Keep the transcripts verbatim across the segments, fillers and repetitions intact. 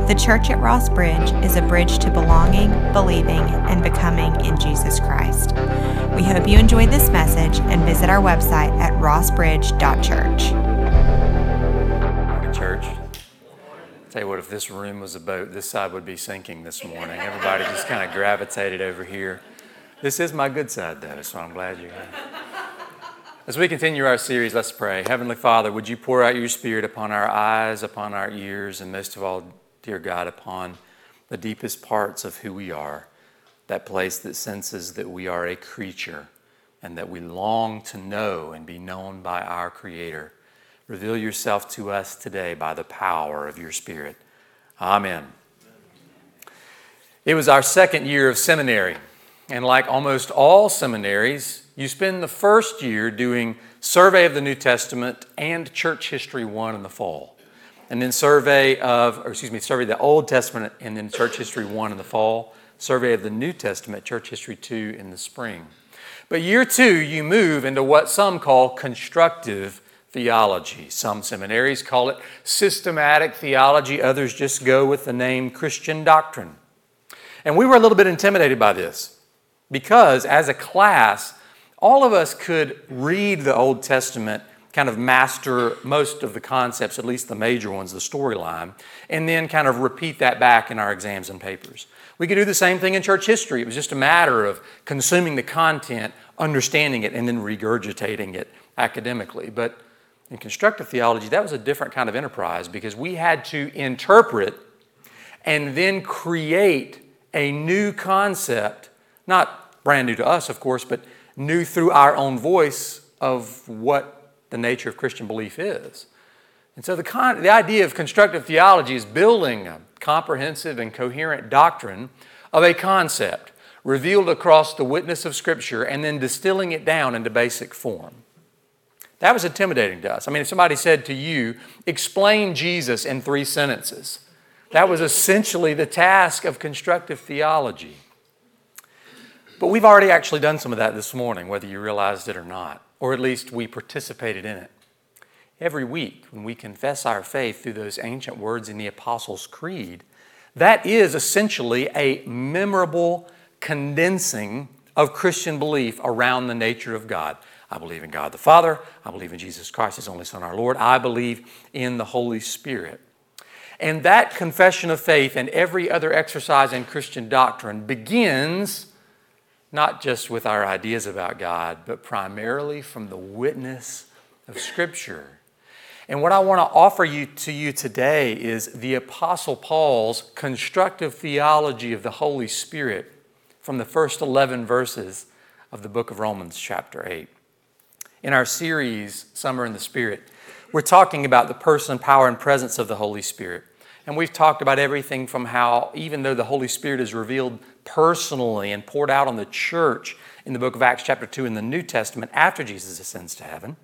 The church at Ross Bridge is a bridge to belonging, believing, and becoming in Jesus Christ. We hope you enjoyed this message and visit our website at ross bridge dot church. Morning, church. Tell you what, if this room was a boat, this side would be sinking this morning. Everybody just kind of gravitated over here. This is my good side, though, so I'm glad you're here. As we continue our series, let's pray. Heavenly Father, would you pour out your Spirit upon our eyes, upon our ears, and most of all, dear God, upon the deepest parts of who we are, that place that senses that we are a creature and that we long to know and be known by our Creator. Reveal yourself to us today by the power of your Spirit. Amen. It was our second year of seminary, and like almost all seminaries, you spend the first year doing Survey of the New Testament and Church History one in the fall. And then Survey of, or excuse me, Survey of the Old Testament and then Church History one in the fall. Survey of the New Testament, Church History two in the spring. But year two, you move into what some call constructive theology. Some seminaries call it systematic theology. Others just go with the name Christian doctrine. And we were a little bit intimidated by this because as a class, all of us could read the Old Testament, kind of master most of the concepts, at least the major ones, the storyline, and then kind of repeat that back in our exams and papers. We could do the same thing in church history. It was just a matter of consuming the content, understanding it, and then regurgitating it academically. But in constructive theology, that was a different kind of enterprise because we had to interpret and then create a new concept, not brand new to us, of course, but new through our own voice of what the nature of Christian belief is. And so the, con- the idea of constructive theology is building a comprehensive and coherent doctrine of a concept revealed across the witness of Scripture and then distilling it down into basic form. That was intimidating to us. I mean, if somebody said to you, explain Jesus in three sentences, that was essentially the task of constructive theology. But we've already actually done some of that this morning, whether you realized it or not, or at least we participated in it. Every week, when we confess our faith through those ancient words in the Apostles' Creed, that is essentially a memorable condensing of Christian belief around the nature of God. I believe in God the Father. I believe in Jesus Christ, His only Son, our Lord. I believe in the Holy Spirit. And that confession of faith and every other exercise in Christian doctrine begins not just with our ideas about God, but primarily from the witness of Scripture. And what I want to offer you to you today is the Apostle Paul's constructive theology of the Holy Spirit from the first eleven verses of the book of Romans chapter eight. In our series, Summer in the Spirit, we're talking about the person, power, and presence of the Holy Spirit. And we've talked about everything from how, even though the Holy Spirit is revealed personally and poured out on the church in the book of Acts chapter two in the New Testament after Jesus ascends to heaven,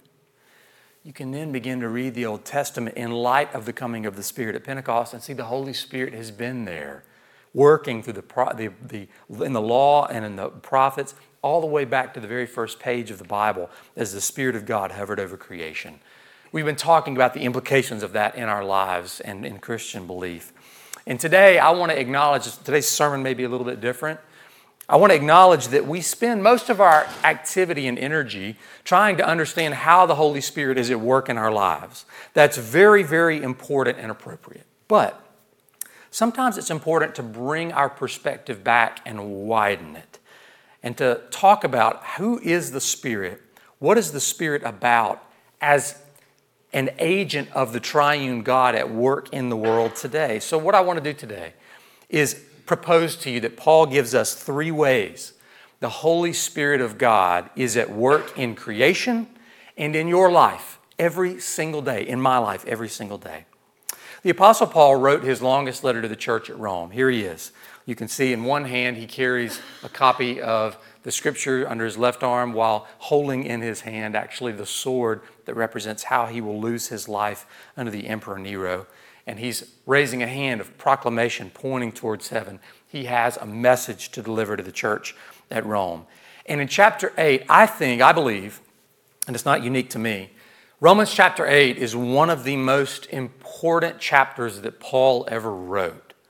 you can then begin to read the Old Testament in light of the coming of the Spirit at Pentecost and see the Holy Spirit has been there, working through the, the, the in the law and in the prophets, all the way back to the very first page of the Bible as the Spirit of God hovered over creation. We've been talking about the implications of that in our lives and in Christian belief. And today I want to acknowledge, today's sermon may be a little bit different. I want to acknowledge that we spend most of our activity and energy trying to understand how the Holy Spirit is at work in our lives. That's very, very important and appropriate. But sometimes it's important to bring our perspective back and widen it and to talk about who is the Spirit, what is the Spirit about as an agent of the triune God at work in the world today. So what I want to do today is propose to you that Paul gives us three ways the Holy Spirit of God is at work in creation and in your life every single day, in my life every single day. The Apostle Paul wrote his longest letter to the church at Rome. Here he is. You can see in one hand he carries a copy of the Scripture under his left arm while holding in his hand actually the sword that represents how he will lose his life under the Emperor Nero. And he's raising a hand of proclamation pointing towards heaven. He has a message to deliver to the church at Rome. And in chapter eight, I think, I believe, and it's not unique to me, Romans chapter eight is one of the most important chapters that Paul ever wrote.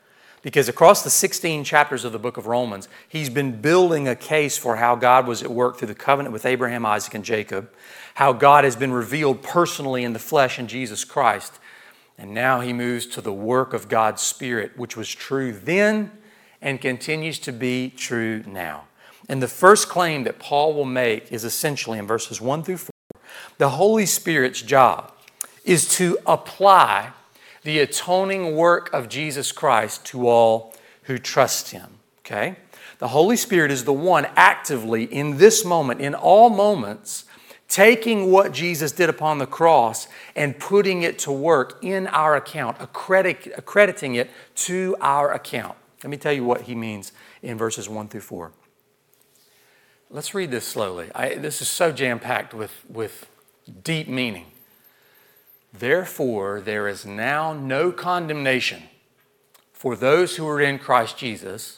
Because across the sixteen chapters of the book of Romans, he's been building a case for how God was at work through the covenant with Abraham, Isaac, and Jacob, how God has been revealed personally in the flesh in Jesus Christ. And now he moves to the work of God's Spirit, which was true then and continues to be true now. And the first claim that Paul will make is essentially in verses one through four. The Holy Spirit's job is to apply the atoning work of Jesus Christ to all who trust him. Okay? The Holy Spirit is the one actively in this moment, in all moments, taking what Jesus did upon the cross and putting it to work in our account, accredit, accrediting it to our account. Let me tell you what he means in verses one through four. Let's read this slowly. I, this is so jam-packed with, with deep meaning. Therefore, there is now no condemnation for those who are in Christ Jesus,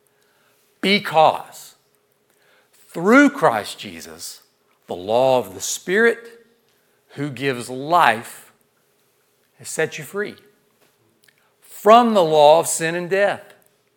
because through Christ Jesus, the law of the Spirit who gives life has set you free from the law of sin and death.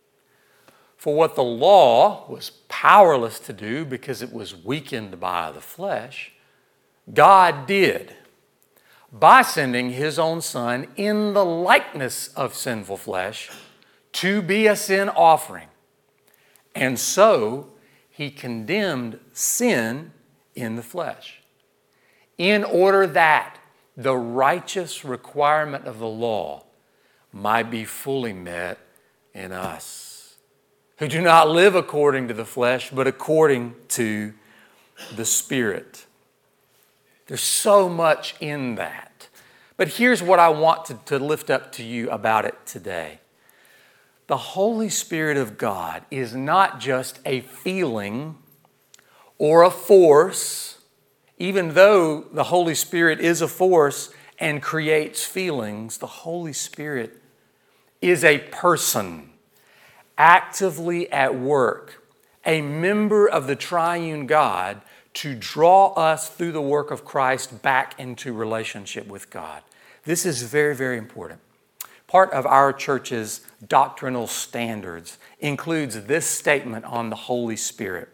For what the law was powerless to do because it was weakened by the flesh, God did by sending his own Son in the likeness of sinful flesh to be a sin offering. And so he condemned sin in the flesh, in order that the righteous requirement of the law might be fully met in us, who do not live according to the flesh, but according to the Spirit. There's so much in that. But here's what I want to, to lift up to you about it today. The Holy Spirit of God is not just a feeling or a force, even though the Holy Spirit is a force and creates feelings. The Holy Spirit is a person actively at work, a member of the triune God, to draw us through the work of Christ back into relationship with God. This is very, very important. Part of our church's doctrinal standards includes this statement on the Holy Spirit.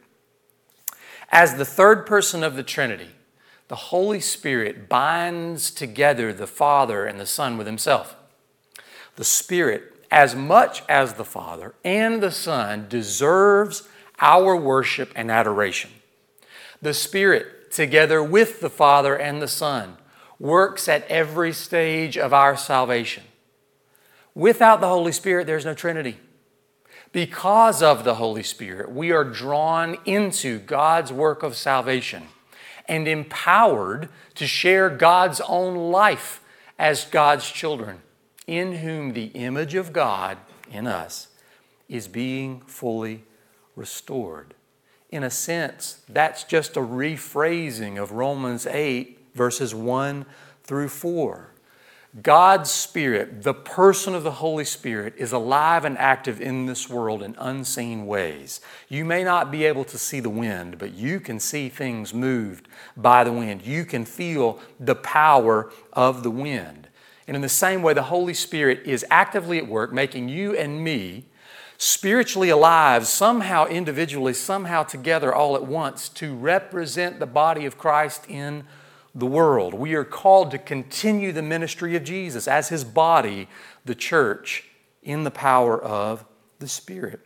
As the third person of the Trinity, the Holy Spirit binds together the Father and the Son with himself. The Spirit, as much as the Father and the Son, deserves our worship and adoration. The Spirit, together with the Father and the Son, works at every stage of our salvation. Without the Holy Spirit, there's no Trinity. Because of the Holy Spirit, we are drawn into God's work of salvation and empowered to share God's own life as God's children, in whom the image of God in us is being fully restored. In a sense, that's just a rephrasing of Romans eight, verses one through four. God's Spirit, the person of the Holy Spirit, is alive and active in this world in unseen ways. You may not be able to see the wind, but you can see things moved by the wind. You can feel the power of the wind. And in the same way, the Holy Spirit is actively at work, making you and me spiritually alive, somehow individually, somehow together all at once, to represent the body of Christ in the world. We are called to continue the ministry of Jesus as his body, the church, in the power of the Spirit.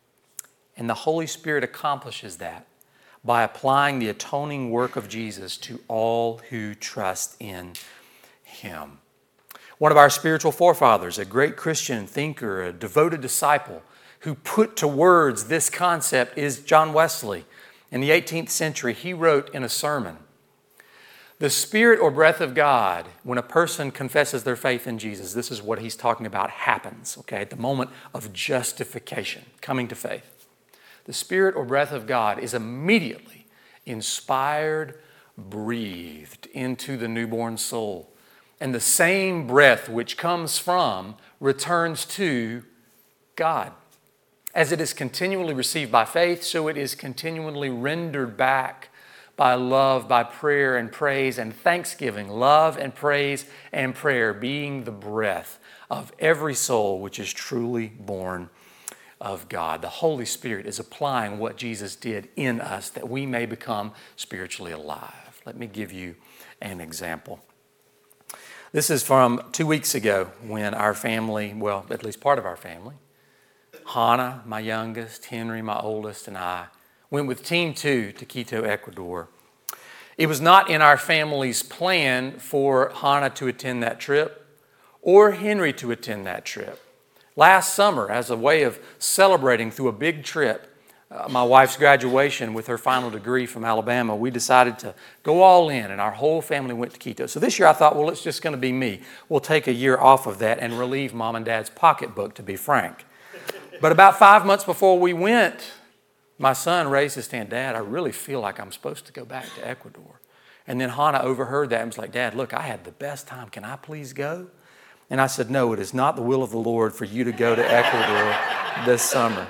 And the Holy Spirit accomplishes that by applying the atoning work of Jesus to all who trust in him. One of our spiritual forefathers, a great Christian thinker, a devoted disciple, who put to words this concept is John Wesley. In the eighteenth century, he wrote in a sermon, "The Spirit or breath of God, when a person confesses their faith in Jesus," this is what he's talking about, happens, okay, at the moment of justification, coming to faith. The Spirit or breath of God is immediately inspired, breathed into the newborn soul. And the same breath which comes from returns to God. As it is continually received by faith, so it is continually rendered back by love, by prayer and praise and thanksgiving. Love and praise and prayer being the breath of every soul which is truly born of God. The Holy Spirit is applying what Jesus did in us that we may become spiritually alive. Let me give you an example. This is from two weeks ago when our family, well, at least part of our family, Hannah, my youngest, Henry, my oldest, and I, went with Team Two to Quito, Ecuador. It was not in our family's plan for Hannah to attend that trip or Henry to attend that trip. Last summer, as a way of celebrating through a big trip, uh, my wife's graduation with her final degree from Alabama, we decided to go all in, and our whole family went to Quito. So this year I thought, well, it's just going to be me. We'll take a year off of that and relieve Mom and Dad's pocketbook, to be frank. But about five months before we went, my son raised his hand, Dad, I really feel like I'm supposed to go back to Ecuador. And then Hannah overheard that and was like, Dad, look, I had the best time. Can I please go? And I said, no, it is not the will of the Lord for you to go to Ecuador this summer.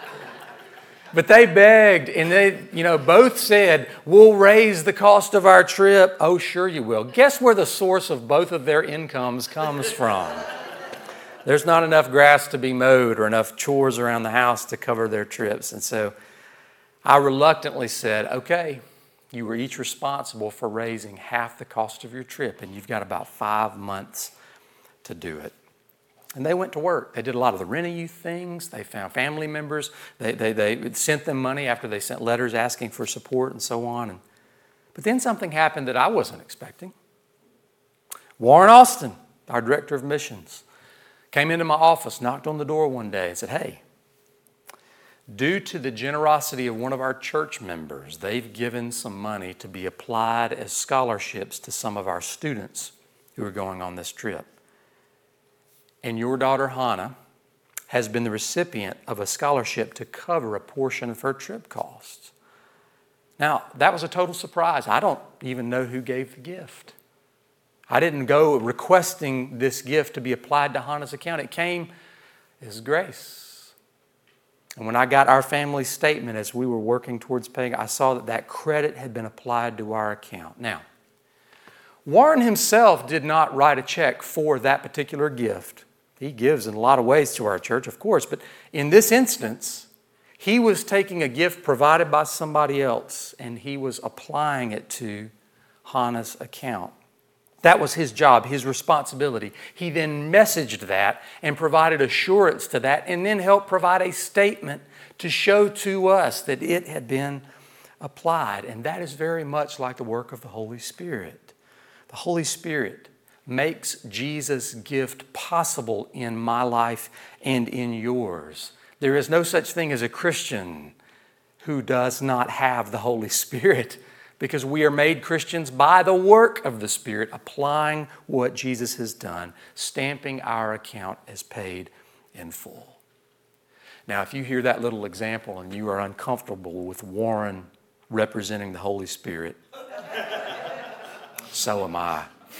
But they begged, and they, you know, both said, we'll raise the cost of our trip. Oh, sure you will. Guess where the source of both of their incomes comes from? There's not enough grass to be mowed or enough chores around the house to cover their trips. And so I reluctantly said, okay, you were each responsible for raising half the cost of your trip, and you've got about five months to do it. And they went to work. They did a lot of the Rent-A-Youth things. They found family members. They, they, they sent them money after they sent letters asking for support and so on. And, but then something happened that I wasn't expecting. Warren Austin, our director of missions, came into my office, knocked on the door one day and said, hey, due to the generosity of one of our church members, they've given some money to be applied as scholarships to some of our students who are going on this trip. And your daughter, Hannah, has been the recipient of a scholarship to cover a portion of her trip costs. Now, that was a total surprise. I don't even know who gave the gift. I didn't go requesting this gift to be applied to Hannah's account. It came as grace. And when I got our family statement as we were working towards paying, I saw that that credit had been applied to our account. Now, Warren himself did not write a check for that particular gift. He gives in a lot of ways to our church, of course, but in this instance, he was taking a gift provided by somebody else and he was applying it to Hannah's account. That was his job, his responsibility. He then messaged that and provided assurance to that and then helped provide a statement to show to us that it had been applied. And that is very much like the work of the Holy Spirit. The Holy Spirit makes Jesus' gift possible in my life and in yours. There is no such thing as a Christian who does not have the Holy Spirit, because we are made Christians by the work of the Spirit, applying what Jesus has done, stamping our account as paid in full. Now, if you hear that little example and you are uncomfortable with Warren representing the Holy Spirit, so am I.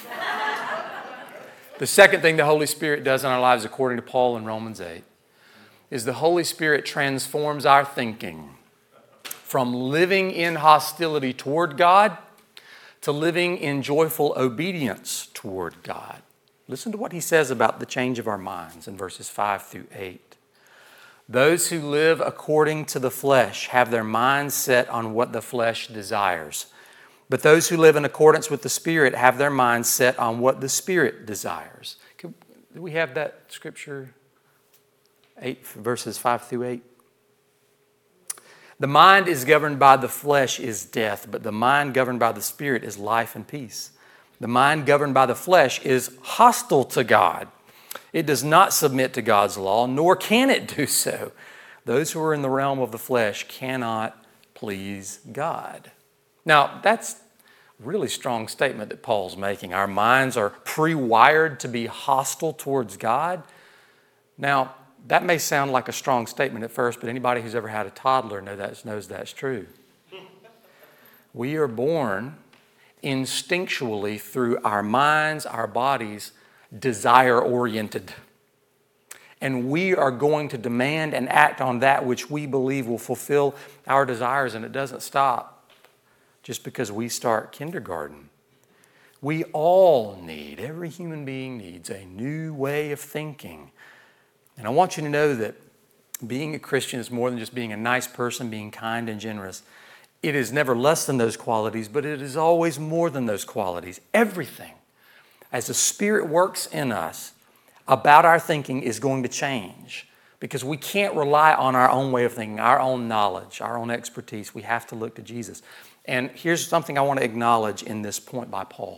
The second thing the Holy Spirit does in our lives, according to Paul in Romans eight, is the Holy Spirit transforms our thinking from living in hostility toward God to living in joyful obedience toward God. Listen to what he says about the change of our minds in verses five through eight. Those who live according to the flesh have their minds set on what the flesh desires. But those who live in accordance with the Spirit have their minds set on what the Spirit desires. Can, do we have that scripture? Eight verses five through eight. The mind is governed by the flesh is death, but the mind governed by the Spirit is life and peace. The mind governed by the flesh is hostile to God. It does not submit to God's law, nor can it do so. Those who are in the realm of the flesh cannot please God. Now, that's a really strong statement that Paul's making. Our minds are pre-wired to be hostile towards God. Now, that may sound like a strong statement at first, but anybody who's ever had a toddler know that, knows that's true. We are born instinctually through our minds, our bodies, desire-oriented. And we are going to demand and act on that which we believe will fulfill our desires, and it doesn't stop just because we start kindergarten. We all need, every human being needs a new way of thinking. And I want you to know that being a Christian is more than just being a nice person, being kind and generous. It is never less than those qualities, but it is always more than those qualities. Everything, as the Spirit works in us, about our thinking is going to change, because we can't rely on our own way of thinking, our own knowledge, our own expertise. We have to look to Jesus. And here's something I want to acknowledge in this point by Paul.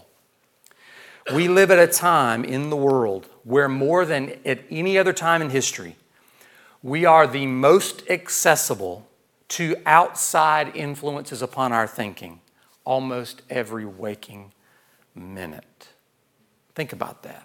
We live at a time in the world where more than at any other time in history, we are the most accessible to outside influences upon our thinking almost every waking minute. Think about that.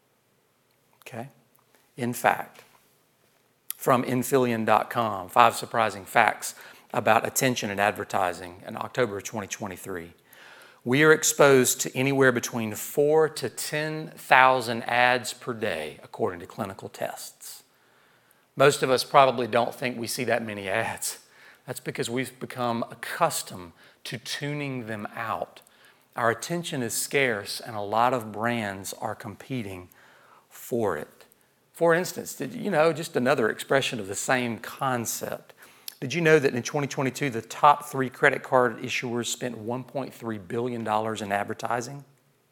Okay? In fact, from Infillion dot com, five surprising facts about attention in advertising in October of twenty twenty-three. We are exposed to anywhere between four to ten thousand ads per day, according to clinical tests. Most of us probably don't think we see that many ads. That's because we've become accustomed to tuning them out. Our attention is scarce, and a lot of brands are competing for it. For instance, did you know, just another expression of the same concept, did you know that in twenty twenty-two, the top three credit card issuers spent one point three billion dollars in advertising?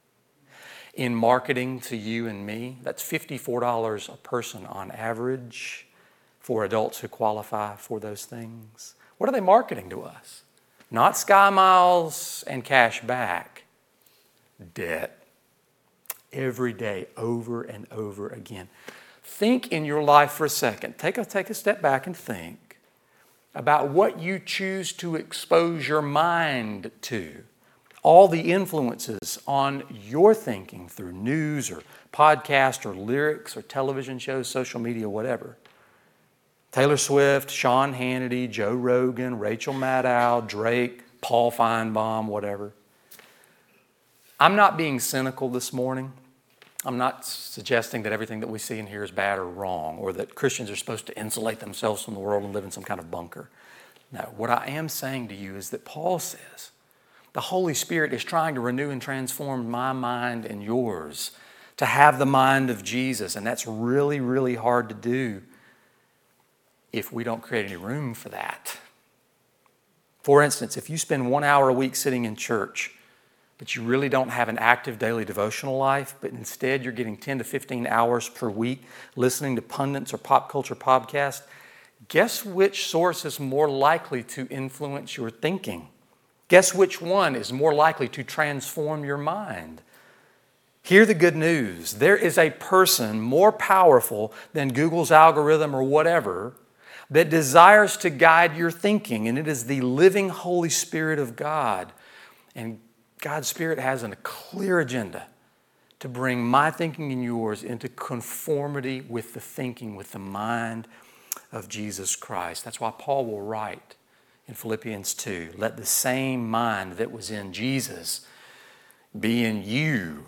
In marketing to you and me, that's fifty-four dollars a person on average for adults who qualify for those things. What are they marketing to us? Not Sky Miles and cash back. Debt. Every day, over and over again. Think in your life for a second. Take a, take a step back and think about what you choose to expose your mind to. All the influences on your thinking through news or podcast or lyrics or television shows, social media, whatever. Taylor Swift, Sean Hannity, Joe Rogan, Rachel Maddow, Drake, Paul Feinbaum, whatever. I'm not being cynical this morning. I'm not suggesting that everything that we see and hear is bad or wrong, or that Christians are supposed to insulate themselves from the world and live in some kind of bunker. No, what I am saying to you is that Paul says the Holy Spirit is trying to renew and transform my mind and yours to have the mind of Jesus, and that's really, really hard to do if we don't create any room for that. For instance, if you spend one hour a week sitting in church, but you really don't have an active daily devotional life, but instead you're getting ten to fifteen hours per week listening to pundits or pop culture podcasts, guess which source is more likely to influence your thinking? Guess which one is more likely to transform your mind? Hear the good news. There is a person more powerful than Google's algorithm or whatever that desires to guide your thinking, and it is the living Holy Spirit of God. And God's Spirit has a clear agenda to bring my thinking and yours into conformity with the thinking, with the mind of Jesus Christ. That's why Paul will write in Philippians two, let the same mind that was in Jesus be in you.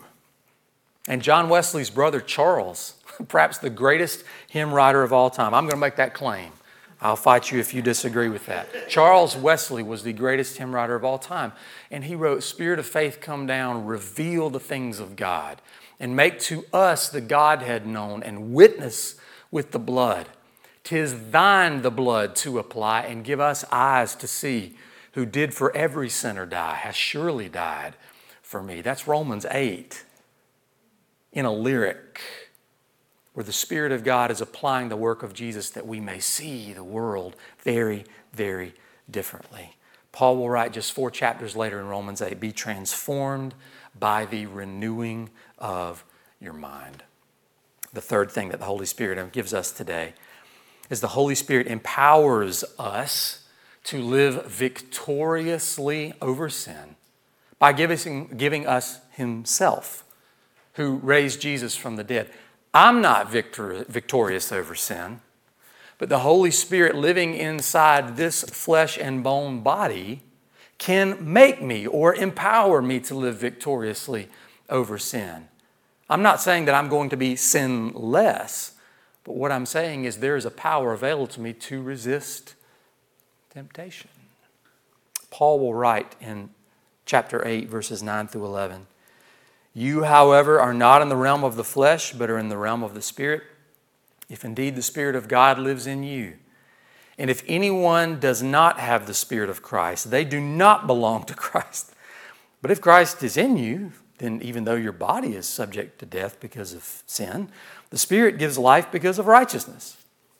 And John Wesley's brother Charles, perhaps the greatest hymn writer of all time, I'm going to make that claim. I'll fight you if you disagree with that. Charles Wesley was the greatest hymn writer of all time. And he wrote, Spirit of faith, come down, reveal the things of God, and make to us the Godhead known, and witness with the blood. 'Tis thine the blood to apply, and give us eyes to see, who did for every sinner die, has surely died for me. That's Romans eight in a lyric, where the Spirit of God is applying the work of Jesus that we may see the world very, very differently. Paul will write just four chapters later in Romans eight, be transformed by the renewing of your mind. The third thing that the Holy Spirit gives us today is the Holy Spirit empowers us to live victoriously over sin by giving, giving us Himself, who raised Jesus from the dead. I'm not victor, victorious over sin, but the Holy Spirit living inside this flesh and bone body can make me or empower me to live victoriously over sin. I'm not saying that I'm going to be sinless, but what I'm saying is there is a power available to me to resist temptation. Paul will write in chapter eight, verses nine through eleven, You, however, are not in the realm of the flesh, but are in the realm of the Spirit, if indeed the Spirit of God lives in you. And if anyone does not have the Spirit of Christ, they do not belong to Christ. But if Christ is in you, then even though your body is subject to death because of sin, the Spirit gives life because of righteousness.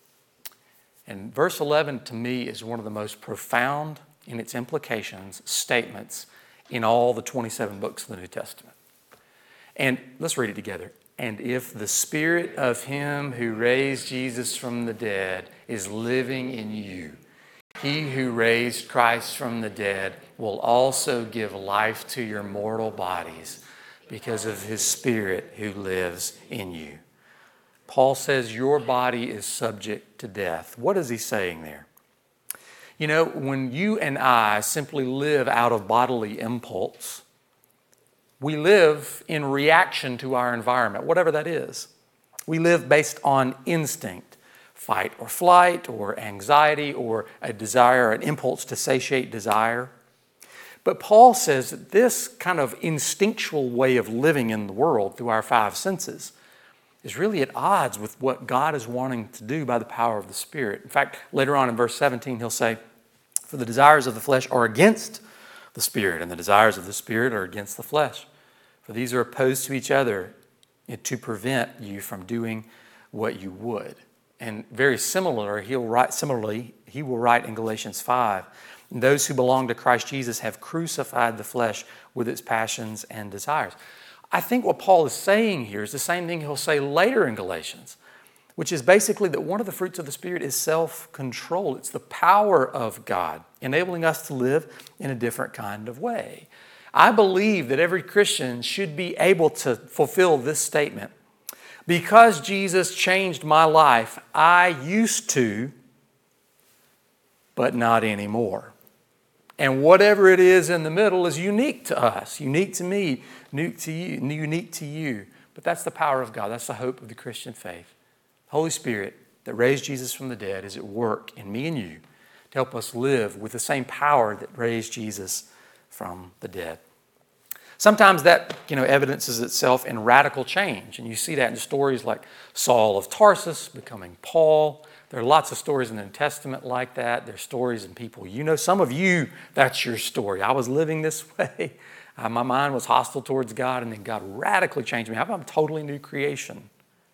And verse eleven to me is one of the most profound in its implications statements in all the twenty-seven books of the New Testament. And let's read it together. And if the Spirit of Him who raised Jesus from the dead is living in you, He who raised Christ from the dead will also give life to your mortal bodies because of His Spirit who lives in you. Paul says your body is subject to death. What is he saying there? You know, when you and I simply live out of bodily impulse, we live in reaction to our environment, whatever that is. We live based on instinct, fight or flight, or anxiety, or a desire, an impulse to satiate desire. But Paul says that this kind of instinctual way of living in the world through our five senses is really at odds with what God is wanting to do by the power of the Spirit. In fact, later on in verse seventeen, he'll say, for the desires of the flesh are against the Spirit, and the desires of the Spirit are against the flesh. For these are opposed to each other to prevent you from doing what you would. And very similar, he'll write, similarly, he will write in Galatians five, those who belong to Christ Jesus have crucified the flesh with its passions and desires. I think what Paul is saying here is the same thing he'll say later in Galatians, which is basically that one of the fruits of the Spirit is self-control. It's the power of God, enabling us to live in a different kind of way. I believe that every Christian should be able to fulfill this statement. Because Jesus changed my life, I used to, but not anymore. And whatever it is in the middle is unique to us, unique to me, unique to you, unique to you. But that's the power of God. That's the hope of the Christian faith. The Holy Spirit that raised Jesus from the dead is at work in me and you to help us live with the same power that raised Jesus from the dead. Sometimes that, you know, evidences itself in radical change. And you see that in stories like Saul of Tarsus becoming Paul. There are lots of stories in the New Testament like that. There are stories in people. You know, some of you, that's your story. I was living this way. Uh, my mind was hostile towards God, and then God radically changed me. I'm a totally new creation.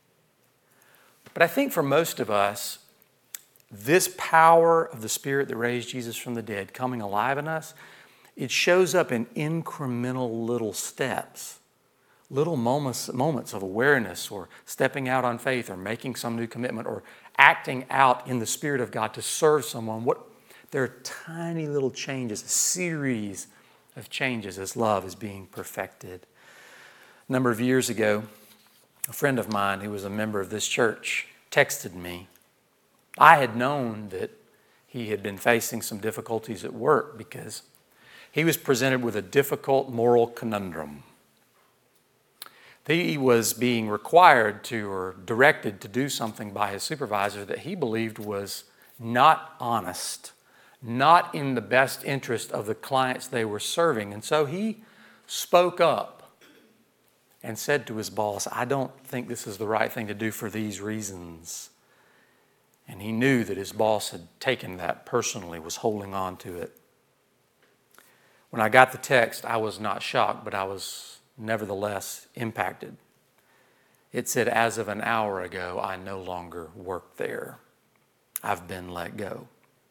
But I think for most of us, this power of the Spirit that raised Jesus from the dead coming alive in us, it shows up in incremental little steps, little moments, moments of awareness, or stepping out on faith, or making some new commitment, or acting out in the Spirit of God to serve someone. What, there are tiny little changes, a series of changes as love is being perfected. A number of years ago, a friend of mine who was a member of this church texted me. I had known that he had been facing some difficulties at work because he was presented with a difficult moral conundrum. He was being required to or directed to do something by his supervisor that he believed was not honest, not in the best interest of the clients they were serving. And so he spoke up and said to his boss, I don't think this is the right thing to do for these reasons. And he knew that his boss had taken that personally, was holding on to it. When I got the text, I was not shocked, but I was nevertheless impacted. It said, as of an hour ago, I no longer work there. I've been let go.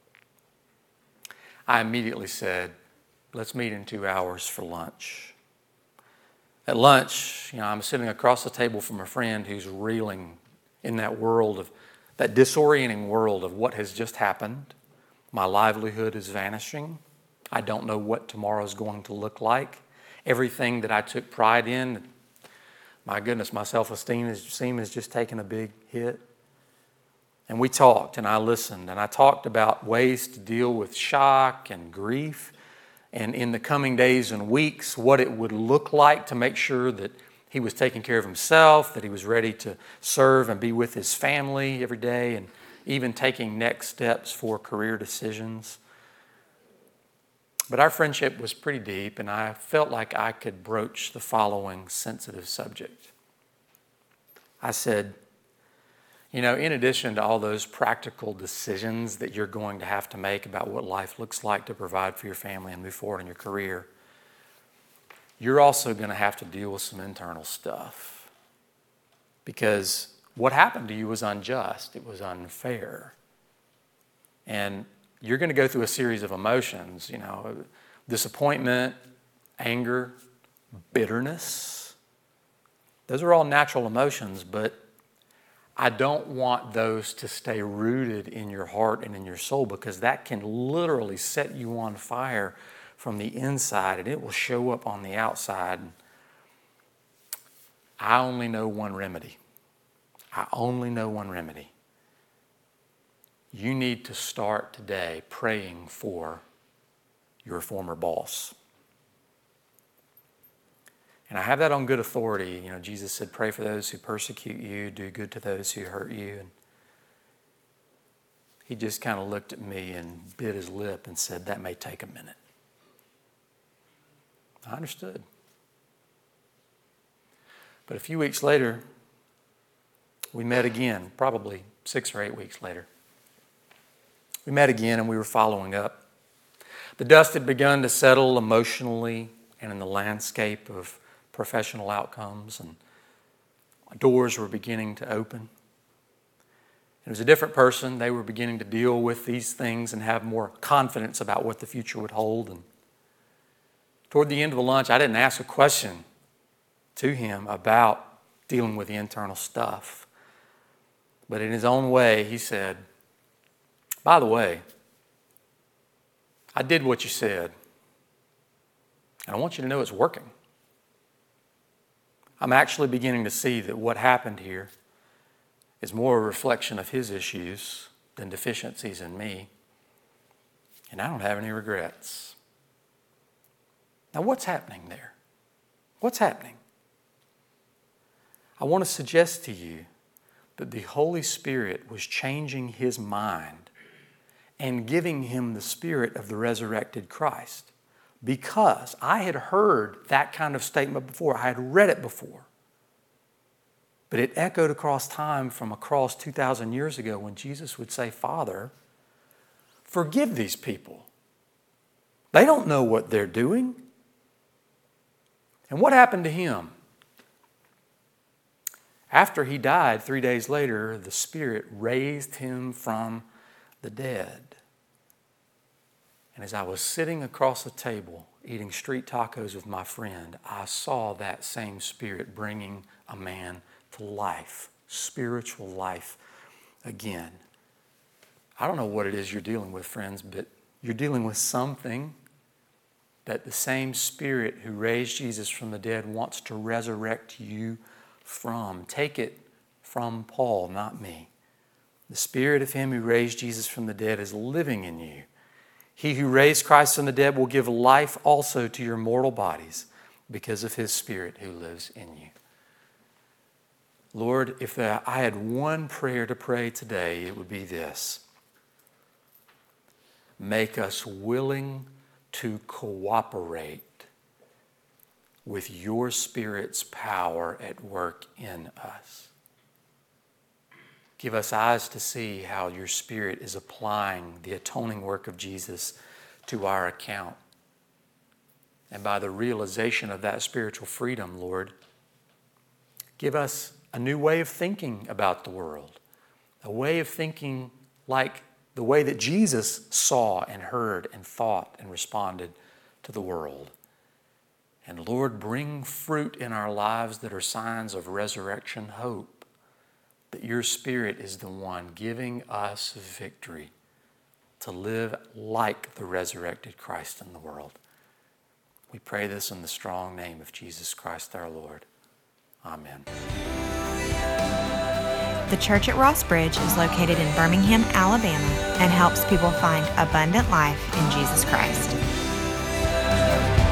I immediately said, let's meet in two hours for lunch. At lunch, you know, I'm sitting across the table from a friend who's reeling in that world of, that disorienting world of what has just happened. My livelihood is vanishing. I don't know what tomorrow is going to look like. Everything that I took pride in, my goodness, my self-esteem has just taken a big hit. And we talked, and I listened, and I talked about ways to deal with shock and grief, and in the coming days and weeks, what it would look like to make sure that he was taking care of himself, that he was ready to serve and be with his family every day, and even taking next steps for career decisions. But our friendship was pretty deep, and I felt like I could broach the following sensitive subject. I said, you know, in addition to all those practical decisions that you're going to have to make about what life looks like to provide for your family and move forward in your career, you're also going to have to deal with some internal stuff. Because what happened to you was unjust. It was unfair. And you're going to go through a series of emotions, you know, disappointment, anger, bitterness. Those are all natural emotions, but I don't want those to stay rooted in your heart and in your soul, because that can literally set you on fire from the inside, and it will show up on the outside. I only know one remedy. I only know one remedy. You need to start today praying for your former boss. And I have that on good authority. You know, Jesus said, pray for those who persecute you, do good to those who hurt you. And he just kind of looked at me and bit his lip and said, that may take a minute. I understood. But a few weeks later, we met again, probably six or eight weeks later. We met again and we were following up. The dust had begun to settle emotionally and in the landscape of professional outcomes, and doors were beginning to open. It was a different person. They were beginning to deal with these things and have more confidence about what the future would hold. And toward the end of the lunch, I didn't ask a question to him about dealing with the internal stuff. But in his own way, he said, by the way, I did what you said. And I want you to know it's working. I'm actually beginning to see that what happened here is more a reflection of his issues than deficiencies in me. And I don't have any regrets. Now, what's happening there? What's happening? I want to suggest to you that the Holy Spirit was changing his mind and giving him the spirit of the resurrected Christ. Because I had heard that kind of statement before. I had read it before. But it echoed across time from across two thousand years ago when Jesus would say, Father, forgive these people. They don't know what they're doing. And what happened to him? After he died, three days later, the Spirit raised him from the dead. And as I was sitting across the table eating street tacos with my friend, I saw that same Spirit bringing a man to life, spiritual life again. I don't know what it is you're dealing with, friends, but you're dealing with something that the same Spirit who raised Jesus from the dead wants to resurrect you from. Take it from Paul, not me. The Spirit of him who raised Jesus from the dead is living in you. He who raised Christ from the dead will give life also to your mortal bodies because of his Spirit who lives in you. Lord, if I had one prayer to pray today, it would be this. Make us willing to cooperate with your Spirit's power at work in us. Give us eyes to see how your Spirit is applying the atoning work of Jesus to our account. And by the realization of that spiritual freedom, Lord, give us a new way of thinking about the world, a way of thinking like the way that Jesus saw and heard and thought and responded to the world. And Lord, bring fruit in our lives that are signs of resurrection hope. That your Spirit is the one giving us victory to live like the resurrected Christ in the world. We pray this in the strong name of Jesus Christ our Lord. Amen. The church at Ross Bridge is located in Birmingham, Alabama, and helps people find abundant life in Jesus Christ.